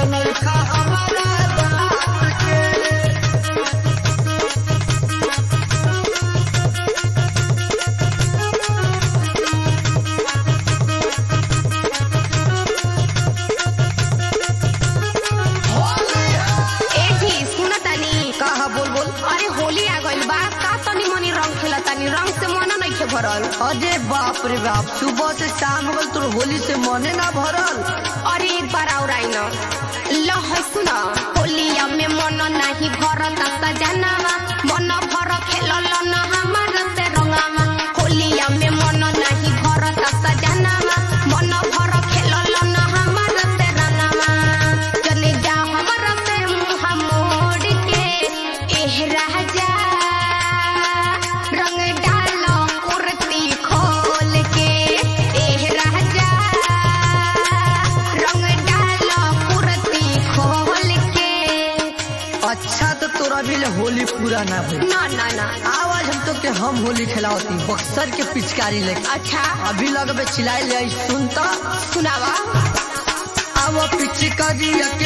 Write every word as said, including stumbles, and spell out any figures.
नइखा हमारा बात के। कहा बोल बोल। अरे होली आ गइल बा, का तनी मनी रंग खेला तानी, रंग से मन नइखे भरल। अरे बाप रे बाप, सुबह से शाम हो तोर होली से मने ना भरल। अरे एक बार और आई न लह सुन, होलिया में मन नहीं भरत सजनावा, मन भर खेलल न हमार से रंगावा। होलिया में मन नहीं भरत सजनावा, मन भर खेलल न हमार से रंगावा। चले जा हमर से मुंह मोड़ के एह राजा, रंग डालो कुर्ती खोल के एह राजा, रंग डालो कुर्ती खोल के। अच्छा तो तोरा भी ले होली पूरा ना हुई। ना ना ना आवाज हम तो के हम होली खिलावती बक्सर के पिचकारी लेके। अच्छा अभी लगबे चिल्लाई ले सुनता सुनावा। अब पिचकारी